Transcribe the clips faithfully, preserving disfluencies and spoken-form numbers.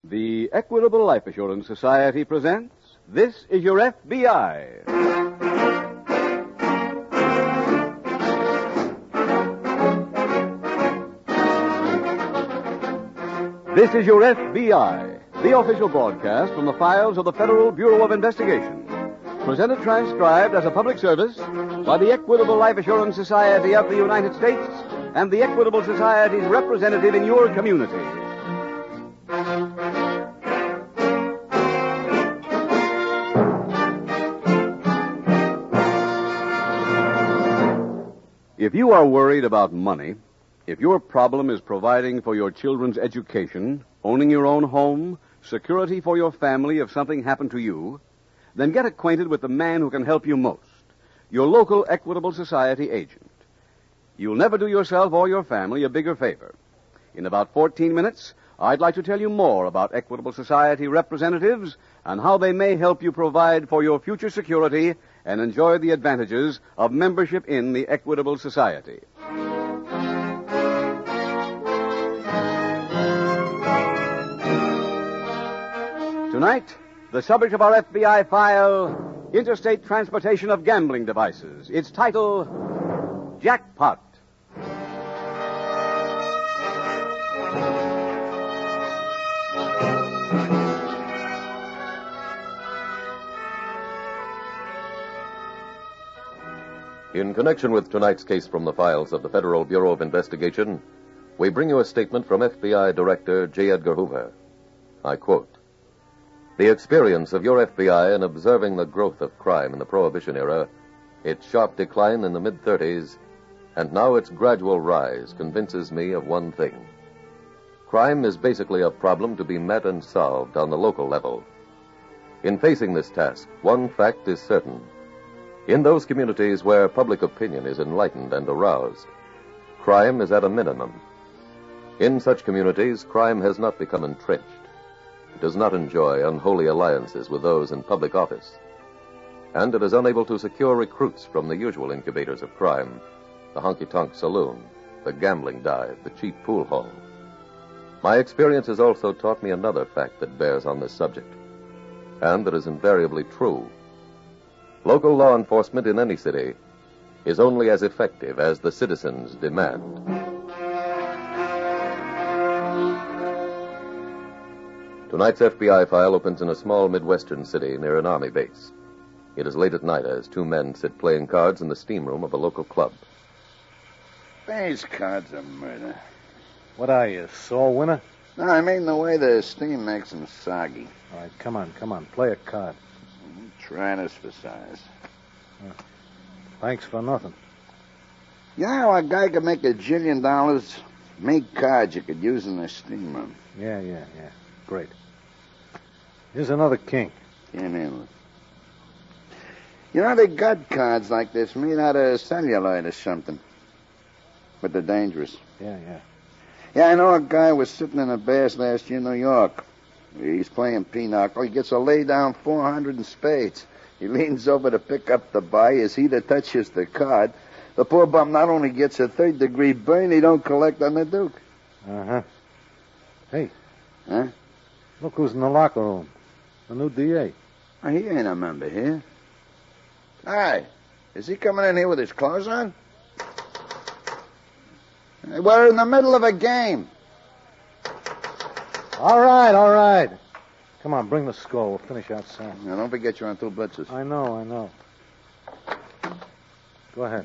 The Equitable Life Assurance Society presents This Is Your F B I. This is Your F B I, the official broadcast from the files of the Federal Bureau of Investigation. Presented transcribed as a public service by the Equitable Life Assurance Society of the United States and the Equitable Society's representative in your community. If you are worried about money, if your problem is providing for your children's education, owning your own home, security for your family if something happened to you, then get acquainted with the man who can help you most, your local Equitable Society agent. You'll never do yourself or your family a bigger favor. In about fourteen minutes, I'd like to tell you more about Equitable Society representatives and how they may help you provide for your future security and enjoy the advantages of membership in the Equitable Society. Tonight, the subject of our F B I file, Interstate Transportation of Gambling Devices. Its title, Jackpot. In connection with tonight's case from the files of the Federal Bureau of Investigation, we bring you a statement from F B I Director J. Edgar Hoover. I quote, "The experience of your F B I in observing the growth of crime in the Prohibition era, its sharp decline in the mid-thirties, and now its gradual rise convinces me of one thing. Crime is basically a problem to be met and solved on the local level. In facing this task, one fact is certain. In those communities where public opinion is enlightened and aroused, crime is at a minimum. In such communities, crime has not become entrenched. It does not enjoy unholy alliances with those in public office. And it is unable to secure recruits from the usual incubators of crime, the honky-tonk saloon, the gambling dive, the cheap pool hall. My experience has also taught me another fact that bears on this subject, and that is invariably true. Local law enforcement in any city is only as effective as the citizens demand." Tonight's F B I file opens in a small Midwestern city near an army base. It is late at night as two men sit playing cards in the steam room of a local club. These cards are murder. What are you, sore winner? No, I mean the way the steam makes them soggy. All right, come on, come on. Play a card. Trying us for size. Uh, thanks for nothing. You know how a guy could make a jillion dollars? Make cards you could use in the steam room. Yeah, yeah, yeah. Great. Here's another king. Can't handle it. You know, they got cards like this made out of celluloid or something. But they're dangerous. Yeah, yeah. Yeah, I know a guy was sitting in a bass last year in New York. He's playing pinochle. He gets a lay down four hundred in spades. He leans over to pick up the buy as he that touches the card. The poor bum not only gets a third degree burn, he don't collect on the Duke. Uh-huh. Hey. Huh? Look who's in the locker room. The new D A. Oh, he ain't a member here. Hi. Is he coming in here with his clothes on? Hey, we're in the middle of a game. All right, all right. Come on, bring the score. We'll finish outside. Now, don't forget you're on two blitzes. I know, I know. Go ahead.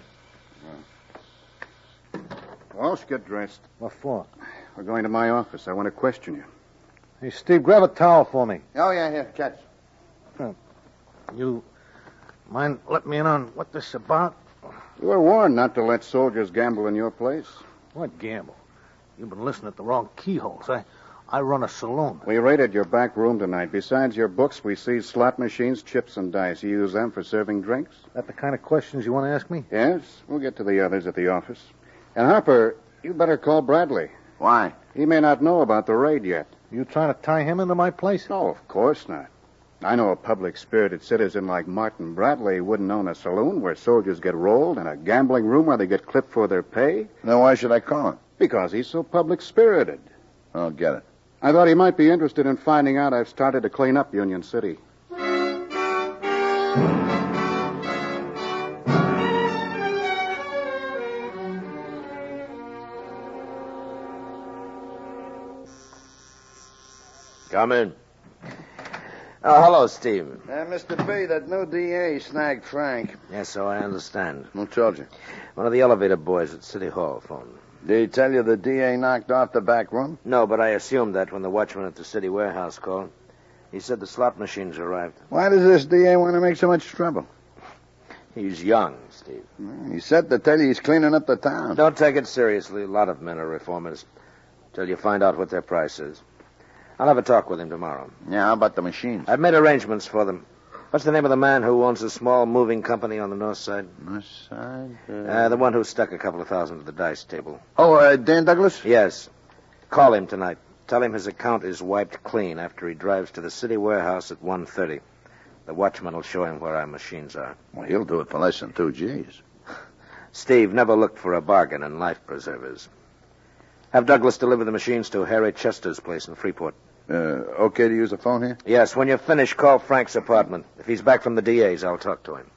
Walsh, get dressed. What for? We're going to my office. I want to question you. Hey, Steve, grab a towel for me. Oh, yeah, here, catch. Huh. You mind letting me in on what this is about? You were warned not to let soldiers gamble in your place. What gamble? You've been listening at the wrong keyholes. I... I run a saloon. We raided your back room tonight. Besides your books, we seized slot machines, chips, and dice. You use them for serving drinks? That the kind of questions you want to ask me? Yes. We'll get to the others at the office. And, Harper, you better call Bradley. Why? He may not know about the raid yet. You trying to tie him into my place? No, of course not. I know a public-spirited citizen like Martin Bradley wouldn't own a saloon where soldiers get rolled and a gambling room where they get clipped for their pay. Then why should I call him? Because he's so public-spirited. I'll get it. I thought he might be interested in finding out I've started to clean up Union City. Come in. Oh, hello, Steve. Uh, Mister B, that new D A snagged Frank. Yes, so I understand. Who told you? One of the elevator boys at City Hall phoned. Did he tell you the D A knocked off the back room? No, but I assumed that when the watchman at the city warehouse called. He said the slot machines arrived. Why does this D A want to make so much trouble? He's young, Steve. He said to tell you he's cleaning up the town. Don't take it seriously. A lot of men are reformers. Till you find out what their price is. I'll have a talk with him tomorrow. Yeah, how about the machines? I've made arrangements for them. What's the name of the man who owns a small moving company on the north side? North side? Uh... Uh, the one who stuck a couple of thousand to the dice table. Oh, uh, Dan Douglas? Yes. Call him tonight. Tell him his account is wiped clean after he drives to the city warehouse at one thirty. The watchman will show him where our machines are. Well, he'll do it for less than two G's. Steve, never look for a bargain in life preservers. Have Douglas deliver the machines to Harry Chester's place in Freeport. Uh, okay to use the phone here? Yes, when you finish, call Frank's apartment. If he's back from the D A's, I'll talk to him.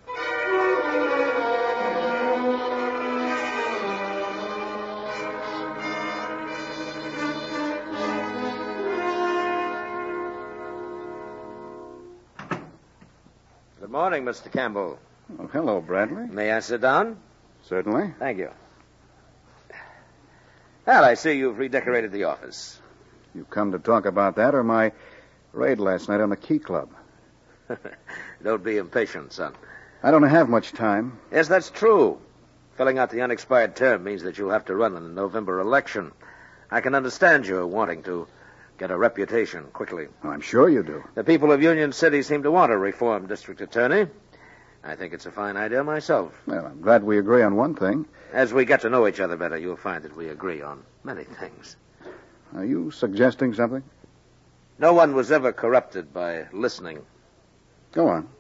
Good morning, Mister Campbell. Oh, hello, Bradley. May I sit down? Certainly. Thank you. Well, I see you've redecorated the office. You come to talk about that or my raid last night on the Key Club? Don't be impatient, son. I don't have much time. Yes, that's true. Filling out the unexpired term means that you'll have to run in the November election. I can understand you wanting to get a reputation quickly. Oh, I'm sure you do. The people of Union City seem to want a reformed district attorney. I think it's a fine idea myself. Well, I'm glad we agree on one thing. As we get to know each other better, you'll find that we agree on many things. Are you suggesting something? No one was ever corrupted by listening. Go on.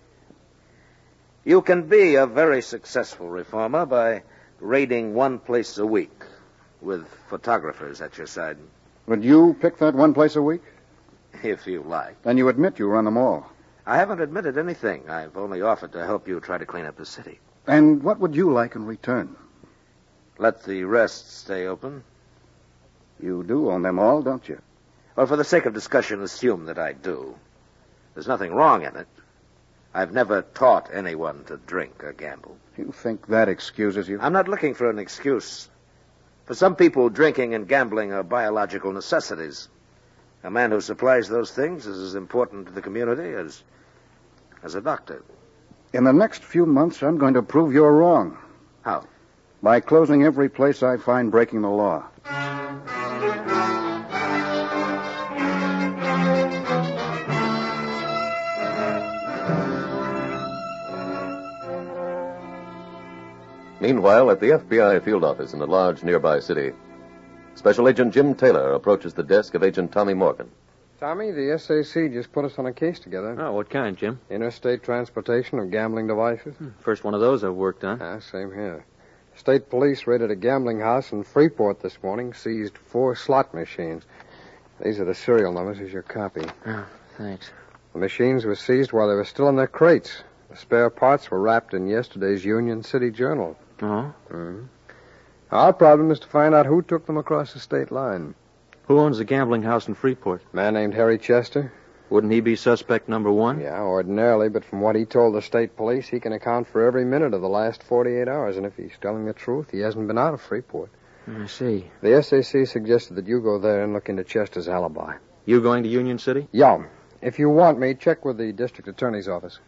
You can be a very successful reformer by raiding one place a week with photographers at your side. Would you pick that one place a week? If you like. Then you admit you run them all. I haven't admitted anything. I've only offered to help you try to clean up the city. And what would you like in return? Let the rest stay open. You do own them all, don't you? Well, for the sake of discussion, assume that I do. There's nothing wrong in it. I've never taught anyone to drink or gamble. You think that excuses you? I'm not looking for an excuse. For some people, drinking and gambling are biological necessities. A man who supplies those things is as important to the community as, as a doctor. In the next few months, I'm going to prove you're wrong. How? By closing every place I find breaking the law. Meanwhile, at the F B I field office in a large nearby city, Special Agent Jim Taylor approaches the desk of Agent Tommy Morgan. Tommy, the S A C just put us on a case together. Oh, what kind, Jim? Interstate transportation of gambling devices. First one of those I've worked on. Ah, same here. State police raided a gambling house in Freeport this morning, seized four slot machines. These are the serial numbers. Here's your copy. Oh, thanks. The machines were seized while they were still in their crates. The spare parts were wrapped in yesterday's Union City Journal. Oh? Mm-hmm. Our problem is to find out who took them across the state line. Who owns the gambling house in Freeport? A man named Harry Chester. Wouldn't he be suspect number one? Yeah, ordinarily, but from what he told the state police, he can account for every minute of the last forty-eight hours, and if he's telling the truth, he hasn't been out of Freeport. I see. The S A C suggested that you go there and look into Chester's alibi. You going to Union City? Yeah. If you want me, check with the district attorney's office.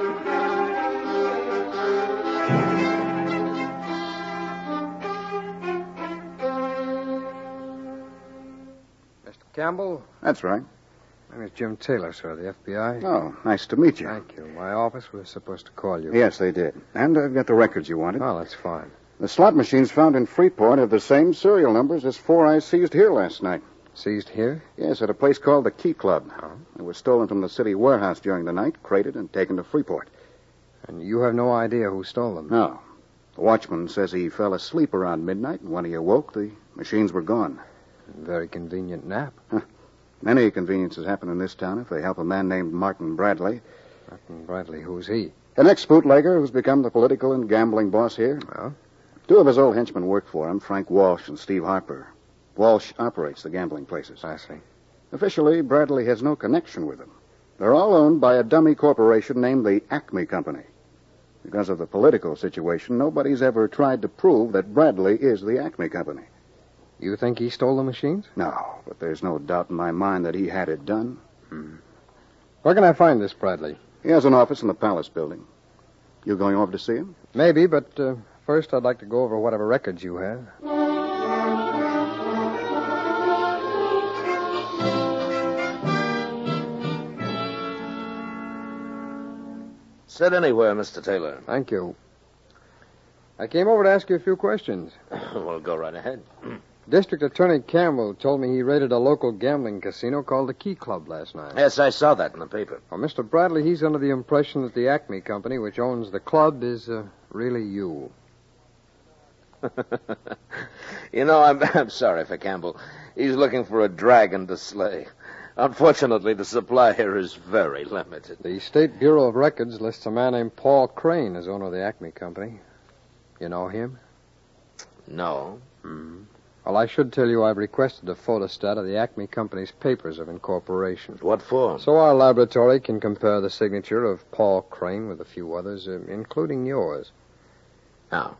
Mister Campbell? That's right. My name is Jim Taylor, sir, the F B I. Oh, nice to meet you. Thank you. My office was supposed to call you. Yes, they did. And I've got the records you wanted. Oh, that's fine. The slot machines found in Freeport have the same serial numbers as four I seized here last night. Seized here? Yes, at a place called the Key Club. Oh. They were stolen from the city warehouse during the night, crated, and taken to Freeport. And you have no idea who stole them? No. The watchman says he fell asleep around midnight, and when he awoke, the machines were gone. Very convenient nap. Huh. Many conveniences happen in this town if they help a man named Martin Bradley. Martin Bradley, who's he? An ex-bootlegger who's become the political and gambling boss here. Well? Two of his old henchmen work for him, Frank Walsh and Steve Harper. Walsh operates the gambling places. I see. Officially, Bradley has no connection with them. They're all owned by a dummy corporation named the Acme Company. Because of the political situation, nobody's ever tried to prove that Bradley is the Acme Company. You think he stole the machines? No, but there's no doubt in my mind that he had it done. Hmm. Where can I find this Bradley? He has an office in the Palace building. You going over to see him? Maybe, but uh, first I'd like to go over whatever records you have. Sit anywhere, Mister Taylor. Thank you. I came over to ask you a few questions. Well, go right ahead. District Attorney Campbell told me he raided a local gambling casino called the Key Club last night. Yes, I saw that in the paper. Well, Mister Bradley, he's under the impression that the Acme Company, which owns the club, is uh, really you. You know, I'm, I'm sorry for Campbell. He's looking for a dragon to slay. Unfortunately, the supply here is very limited. The State Bureau of Records lists a man named Paul Crane as owner of the Acme Company. You know him? No. Mm-hmm. Well, I should tell you I've requested a photostat of the Acme Company's papers of incorporation. What for? So our laboratory can compare the signature of Paul Crane with a few others, uh, including yours. Now,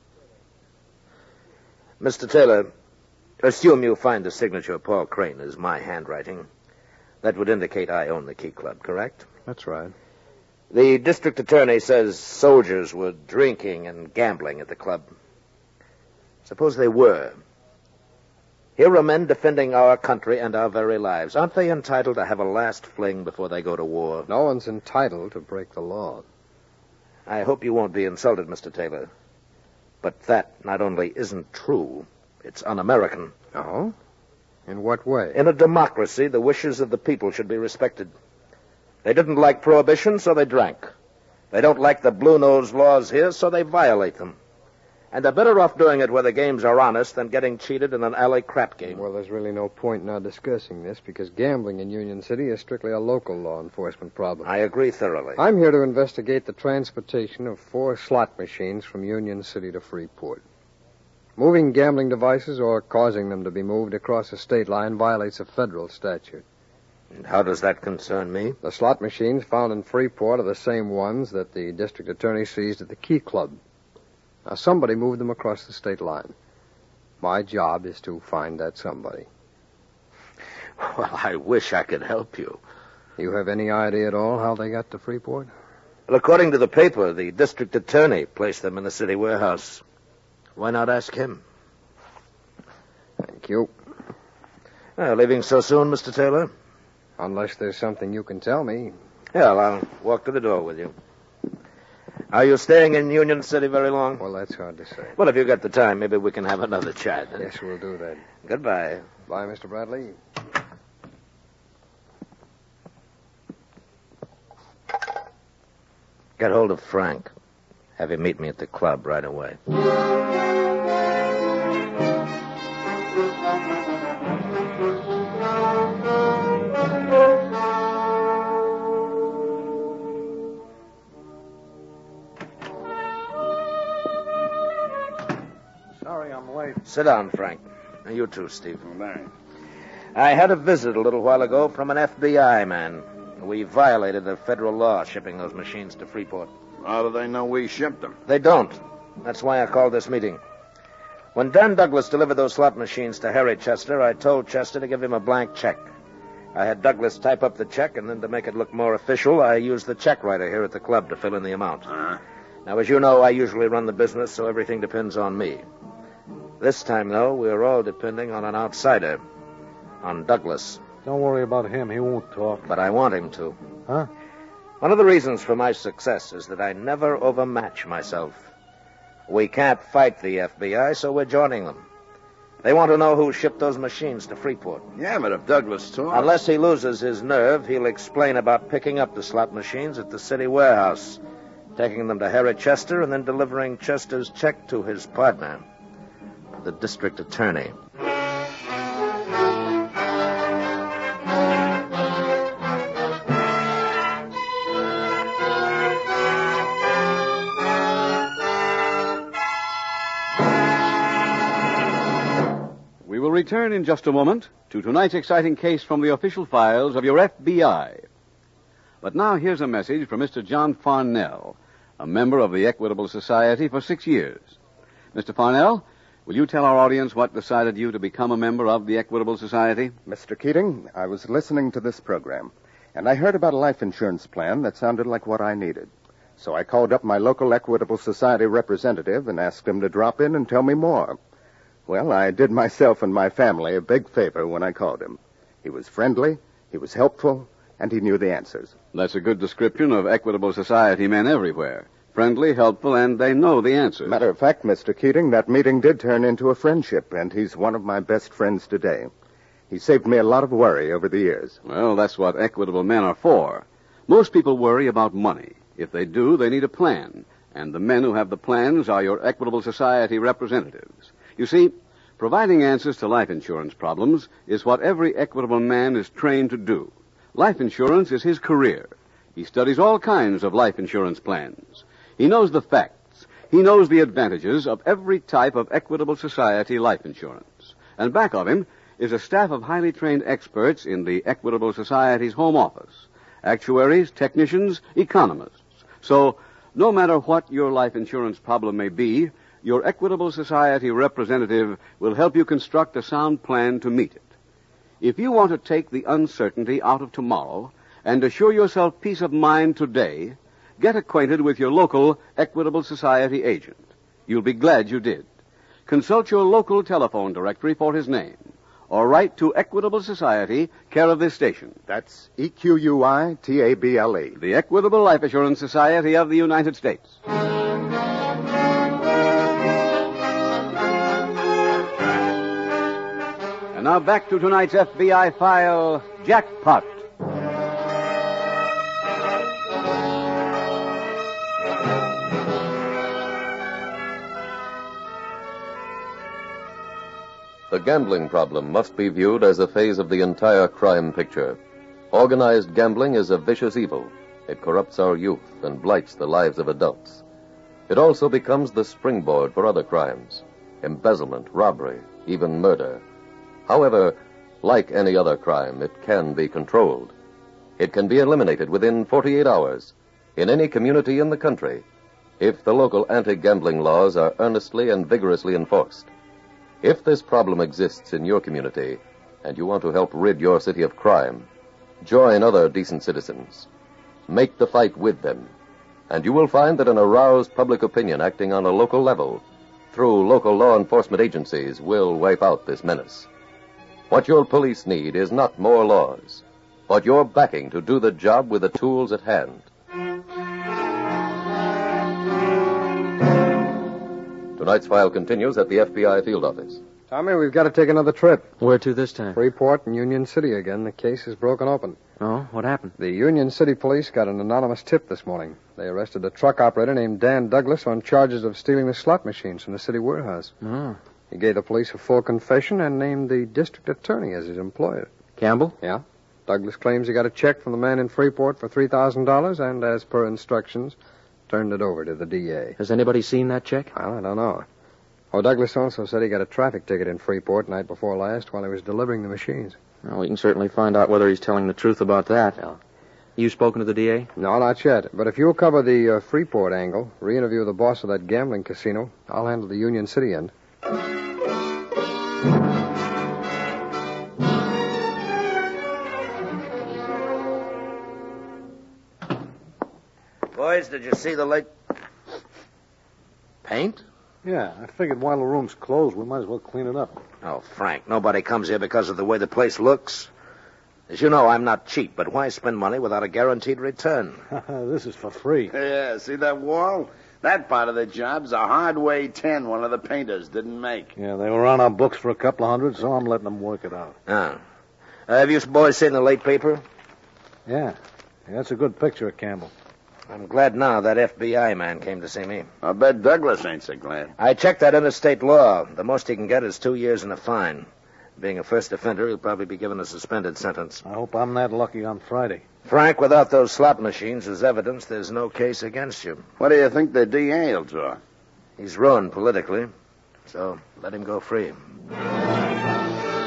Mister Taylor, assume you find the signature of Paul Crane is my handwriting. That would indicate I own the Key Club, correct? That's right. The district attorney says soldiers were drinking and gambling at the club. Suppose they were. Here are men defending our country and our very lives. Aren't they entitled to have a last fling before they go to war? No one's entitled to break the law. I hope you won't be insulted, Mister Taylor. But that not only isn't true, it's un-American. Oh? In what way? In a democracy, the wishes of the people should be respected. They didn't like prohibition, so they drank. They don't like the blue-nose laws here, so they violate them. And they're better off doing it where the games are honest than getting cheated in an alley crap game. Well, there's really no point in our discussing this, because gambling in Union City is strictly a local law enforcement problem. I agree thoroughly. I'm here to investigate the transportation of four slot machines from Union City to Freeport. Moving gambling devices or causing them to be moved across a state line violates a federal statute. And how does that concern me? The slot machines found in Freeport are the same ones that the district attorney seized at the Key Club. Now, somebody moved them across the state line. My job is to find that somebody. Well, I wish I could help you. You have any idea at all how they got to Freeport? Well, according to the paper, the district attorney placed them in the city warehouse. Why not ask him? Thank you. Uh, leaving so soon, Mister Taylor? Unless there's something you can tell me. Yeah, well, I'll walk to the door with you. Are you staying in Union City very long? Well, that's hard to say. Well, if you've got the time, maybe we can have another chat. Yes, we'll do that. Goodbye. Bye, Mister Bradley. Get hold of Frank. Have him meet me at the club right away. Sorry I'm late. Sit down, Frank. And you too, Steve. Thanks. I had a visit a little while ago from an F B I man. We violated the federal law shipping those machines to Freeport. How do they know we shipped them? They don't. That's why I called this meeting. When Dan Douglas delivered those slot machines to Harry Chester, I told Chester to give him a blank check. I had Douglas type up the check, and then to make it look more official, I used the check writer here at the club to fill in the amount. Uh-huh. Now, as you know, I usually run the business, so everything depends on me. This time, though, we're all depending on an outsider, on Douglas. Don't worry about him. He won't talk. But I want him to. Huh? One of the reasons for my success is that I never overmatch myself. We can't fight the F B I, so we're joining them. They want to know who shipped those machines to Freeport. Yeah, but if Douglas talks... Unless he loses his nerve, he'll explain about picking up the slot machines at the city warehouse, taking them to Harry Chester, and then delivering Chester's check to his partner, the district attorney. return in just a moment to tonight's exciting case from the official files of your F B I. But now here's a message from Mister John Farnell, a member of the Equitable Society for six years. Mister Farnell, will you tell our audience what decided you to become a member of the Equitable Society? Mister Keating, I was listening to this program, and I heard about a life insurance plan that sounded like what I needed. So I called up my local Equitable Society representative and asked him to drop in and tell me more. Well, I did myself and my family a big favor when I called him. He was friendly, he was helpful, and he knew the answers. That's a good description of Equitable Society men everywhere. Friendly, helpful, and they know the answers. Matter of fact, Mister Keating, that meeting did turn into a friendship, and he's one of my best friends today. He saved me a lot of worry over the years. Well, that's what equitable men are for. Most people worry about money. If they do, they need a plan. And the men who have the plans are your Equitable Society representatives. You see, providing answers to life insurance problems is what every equitable man is trained to do. Life insurance is his career. He studies all kinds of life insurance plans. He knows the facts. He knows the advantages of every type of Equitable Society life insurance. And back of him is a staff of highly trained experts in the Equitable Society's home office. Actuaries, technicians, economists. So, no matter what your life insurance problem may be, your Equitable Society representative will help you construct a sound plan to meet it. If you want to take the uncertainty out of tomorrow and assure yourself peace of mind today, get acquainted with your local Equitable Society agent. You'll be glad you did. Consult your local telephone directory for his name, or write to Equitable Society, care of this station. That's E Q U I T A B L E. The Equitable Life Assurance Society of the United States. And now back to tonight's F B I file, Jackpot. The gambling problem must be viewed as a phase of the entire crime picture. Organized gambling is a vicious evil. It corrupts our youth and blights the lives of adults. It also becomes the springboard for other crimes: embezzlement, robbery, even murder. However, like any other crime, it can be controlled. It can be eliminated within forty-eight hours in any community in the country if the local anti-gambling laws are earnestly and vigorously enforced. If this problem exists in your community and you want to help rid your city of crime, join other decent citizens. Make the fight with them, and you will find that an aroused public opinion acting on a local level through local law enforcement agencies will wipe out this menace. What your police need is not more laws, but your backing to do the job with the tools at hand. Tonight's file continues at the F B I field office. Tommy, we've got to take another trip. Where to this time? Freeport and Union City again. The case is broken open. Oh, what happened? The Union City police got an anonymous tip this morning. They arrested a truck operator named Dan Douglas on charges of stealing the slot machines from the city warehouse. Oh. He gave the police a full confession and named the district attorney as his employer. Campbell? Yeah. Douglas claims he got a check from the man in Freeport for three thousand dollars and, as per instructions, turned it over to the D A. Has anybody seen that check? Well, I don't know. Oh, Douglas also said he got a traffic ticket in Freeport night before last while he was delivering the machines. Well, we can certainly find out whether he's telling the truth about that. Yeah. You spoken to the D A? No, not yet. But if you'll cover the uh, Freeport angle, re-interview the boss of that gambling casino, I'll handle the Union City end. Boys, did you see the late... Paint? Yeah, I figured while the room's closed, we might as well clean it up. Oh, Frank, nobody comes here because of the way the place looks. As you know, I'm not cheap, but why spend money without a guaranteed return? This is for free. Yeah, see that wall? That part of the job's a Hardway ten one of the painters didn't make. Yeah, they were on our books for a couple of hundred, so I'm letting them work it out. Ah. Uh, have you boys seen the late paper? Yeah. Yeah, that's a good picture of Campbell. I'm glad now that F B I man came to see me. I bet Douglas ain't so glad. I checked that interstate law. The most he can get is two years and a fine. Being a first offender, he'll probably be given a suspended sentence. I hope I'm that lucky on Friday. Frank, without those slot machines as evidence, there's no case against you. What do you think the D A will draw? He's ruined politically, so let him go free.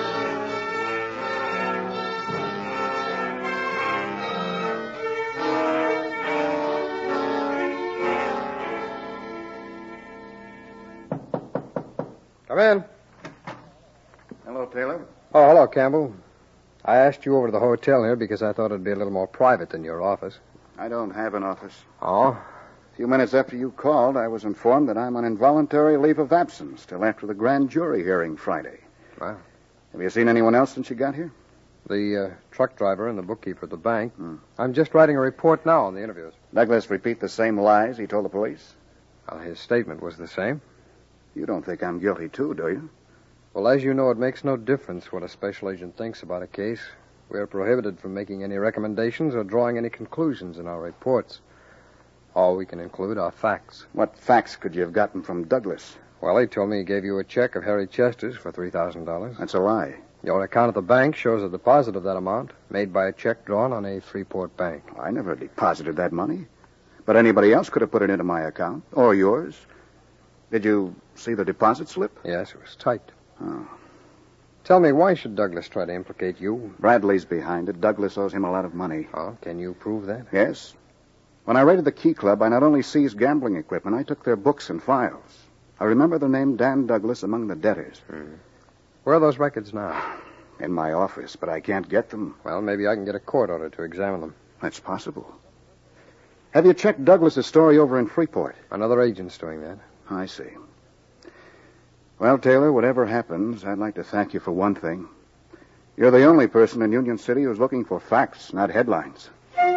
Come in. Hello, Taylor. Oh, hello, Campbell. I asked you over to the hotel here because I thought it'd be a little more private than your office. I don't have an office. Oh? A few minutes after you called, I was informed that I'm on involuntary leave of absence till after the grand jury hearing Friday. Wow. Have you seen anyone else since you got here? The uh, truck driver and the bookkeeper at the bank. Hmm. I'm just writing a report now on the interviews. Douglas repeat the same lies he told the police? Well, his statement was the same. You don't think I'm guilty, too, do you? Well, as you know, it makes no difference what a special agent thinks about a case. We are prohibited from making any recommendations or drawing any conclusions in our reports. All we can include are facts. What facts could you have gotten from Douglas? Well, he told me he gave you a check of Harry Chester's for three thousand dollars. That's a lie. Your account at the bank shows a deposit of that amount made by a check drawn on a Freeport bank. I never deposited that money. But anybody else could have put it into my account, or yours. Did you see the deposit slip? Yes, it was typed. Oh. Tell me, why should Douglas try to implicate you? Bradley's behind it. Douglas owes him a lot of money. Oh, can you prove that? Yes. When I raided the Key Club, I not only seized gambling equipment, I took their books and files. I remember the name Dan Douglas among the debtors. Hmm. Where are those records now? In my office, but I can't get them. Well, maybe I can get a court order to examine them. That's possible. Have you checked Douglas's story over in Freeport? Another agent's doing that. I see. Well, Taylor, whatever happens, I'd like to thank you for one thing. You're the only person in Union City who's looking for facts, not headlines.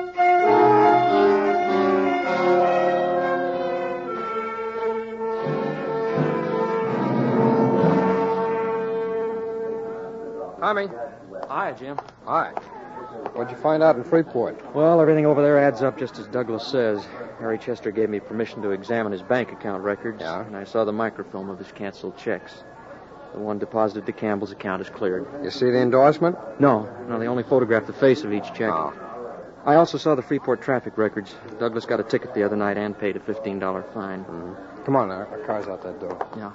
Tommy. Hi, Jim. Hi. What'd you find out in Freeport? Well, everything over there adds up just as Douglas says. Harry Chester gave me permission to examine his bank account records, Yeah? and I saw the microfilm of his canceled checks. The one deposited to Campbell's account is cleared. You see the endorsement? No, no, they only photographed the face of each check. Oh. I also saw the Freeport traffic records. Douglas got a ticket the other night and paid a fifteen dollars fine. Mm-hmm. Come on, our, our car's out that door. Yeah.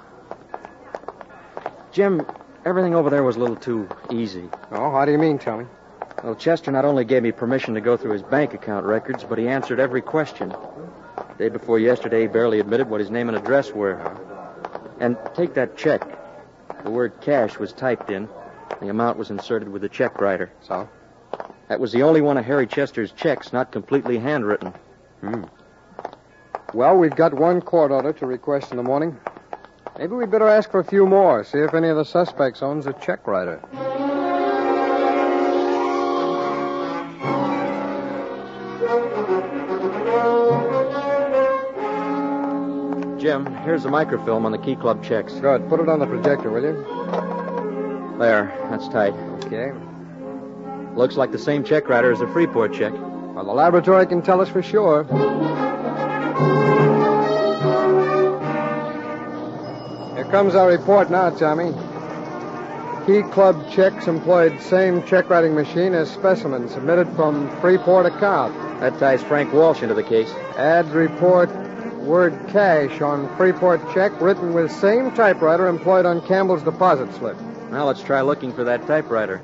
Jim, everything over there was a little too easy. Oh, how do you mean, Tommy? Well, Chester not only gave me permission to go through his bank account records, but he answered every question. The day before yesterday, he barely admitted what his name and address were. And take that check. The word cash was typed in. The amount was inserted with the check writer. So? That was the only one of Harry Chester's checks not completely handwritten. Hmm. Well, we've got one court order to request in the morning. Maybe we'd better ask for a few more, see if any of the suspects owns a check writer. Jim, here's the microfilm on the Key Club checks. Good. Put it on the projector, will you? There, that's tight. Okay. Looks like the same check writer as the Freeport check. Well, the laboratory can tell us for sure. Here comes our report now, Tommy. Key Club checks employed same check writing machine as specimen submitted from Freeport account. That ties Frank Walsh into the case. Add report word cash on Freeport check written with same typewriter employed on Campbell's deposit slip. Now let's try looking for that typewriter.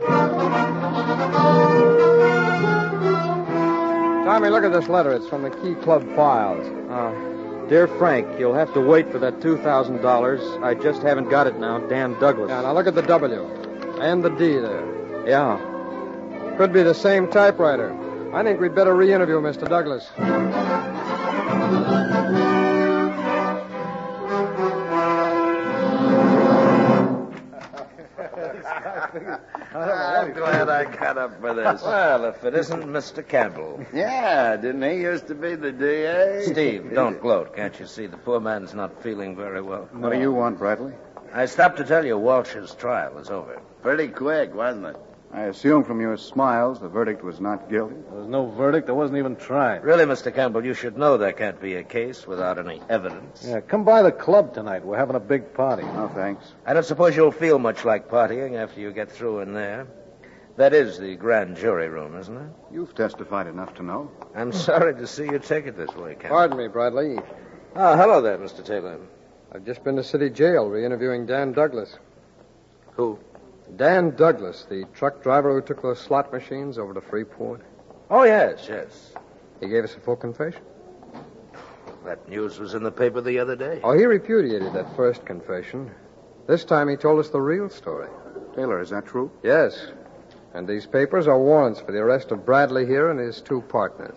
Tommy, look at this letter. It's from the Key Club files. Uh, Dear Frank, you'll have to wait for that two thousand dollars. I just haven't got it now. Dan Douglas. Yeah, now look at the W. And the D there. Yeah. Could be the same typewriter. I think we'd better re-interview Mister Douglas. I'm glad I got up for this. Well, if it isn't Mister Campbell. Yeah, didn't he used to be the D A? Steve, don't gloat. Can't you see the poor man's not feeling very well? What do you want, Bradley? I stopped to tell you Walsh's trial is over. Pretty quick, wasn't it? I assume from your smiles the verdict was not guilty. There was no verdict. There wasn't even tried. Really, Mister Campbell, you should know there can't be a case without any evidence. Yeah, come by the club tonight. We're having a big party. No, thanks. I don't suppose you'll feel much like partying after you get through in there. That is the grand jury room, isn't it? You've testified enough to know. I'm sorry to see you take it this way, Campbell. Pardon me, Bradley. Ah, hello there, Mister Taylor. I've just been to city jail re-interviewing Dan Douglas. Who? Dan Douglas, the truck driver who took those slot machines over to Freeport. Oh, yes, yes. He gave us a full confession. That news was in the paper the other day. Oh, he repudiated that first confession. This time he told us the real story. Taylor, is that true? Yes. And these papers are warrants for the arrest of Bradley here and his two partners.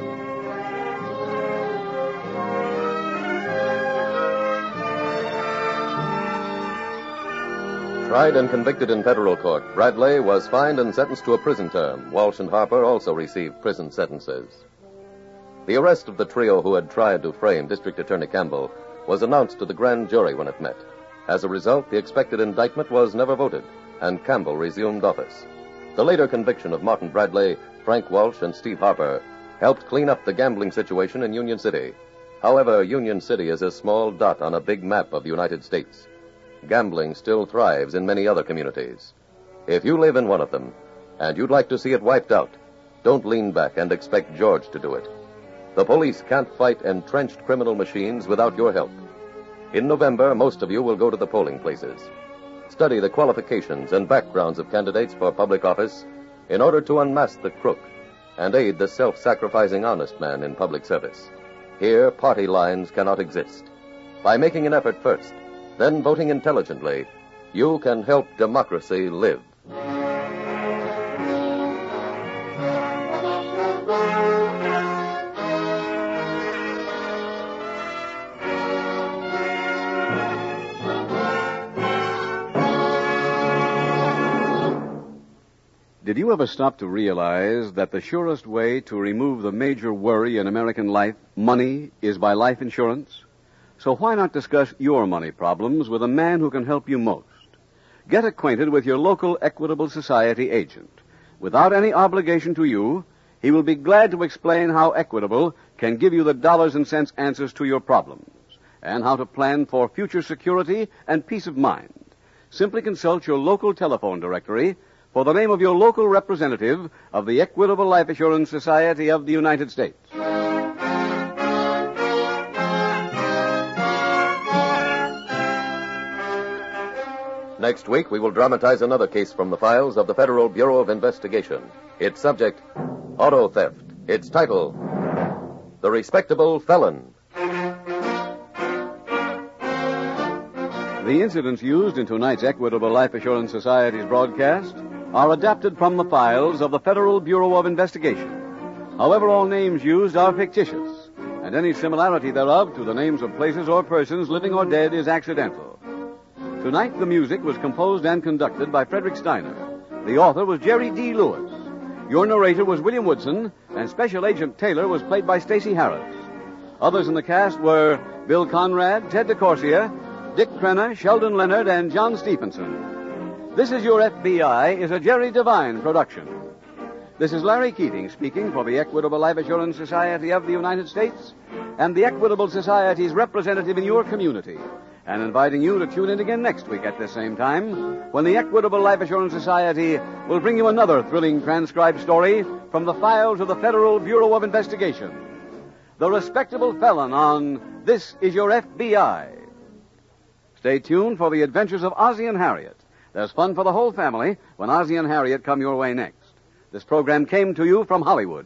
Tried and convicted in federal court, Bradley was fined and sentenced to a prison term. Walsh and Harper also received prison sentences. The arrest of the trio who had tried to frame District Attorney Campbell was announced to the grand jury when it met. As a result, the expected indictment was never voted, and Campbell resumed office. The later conviction of Martin Bradley, Frank Walsh, and Steve Harper helped clean up the gambling situation in Union City. However, Union City is a small dot on a big map of the United States. Gambling still thrives in many other communities. If you live in one of them, and you'd like to see it wiped out, don't lean back and expect George to do it. The police can't fight entrenched criminal machines without your help. In November, most of you will go to the polling places. Study the qualifications and backgrounds of candidates for public office in order to unmask the crook and aid the self-sacrificing honest man in public service. Here, party lines cannot exist. By making an effort first, then voting intelligently, you can help democracy live. Did you ever stop to realize that the surest way to remove the major worry in American life, money, is by life insurance? So why not discuss your money problems with a man who can help you most? Get acquainted with your local Equitable Society agent. Without any obligation to you, he will be glad to explain how Equitable can give you the dollars and cents answers to your problems and how to plan for future security and peace of mind. Simply consult your local telephone directory for the name of your local representative of the Equitable Life Assurance Society of the United States. Next week, we will dramatize another case from the files of the Federal Bureau of Investigation. Its subject, auto theft. Its title, The Respectable Felon. The incidents used in tonight's Equitable Life Assurance Society's broadcast are adapted from the files of the Federal Bureau of Investigation. However, all names used are fictitious, and any similarity thereof to the names of places or persons, living or dead, is accidental. Tonight, the music was composed and conducted by Frederick Steiner. The author was Jerry D. Lewis. Your narrator was William Woodson, and Special Agent Taylor was played by Stacey Harris. Others in the cast were Bill Conrad, Ted DeCorsia, Dick Crenna, Sheldon Leonard, and John Stephenson. This Is Your F B I is a Jerry Devine production. This is Larry Keating speaking for the Equitable Life Assurance Society of the United States and the Equitable Society's representative in your community, and inviting you to tune in again next week at the same time when the Equitable Life Assurance Society will bring you another thrilling transcribed story from the files of the Federal Bureau of Investigation. The Respectable Felon on This Is Your F B I. Stay tuned for the adventures of Ozzie and Harriet. There's fun for the whole family when Ozzie and Harriet come your way next. This program came to you from Hollywood.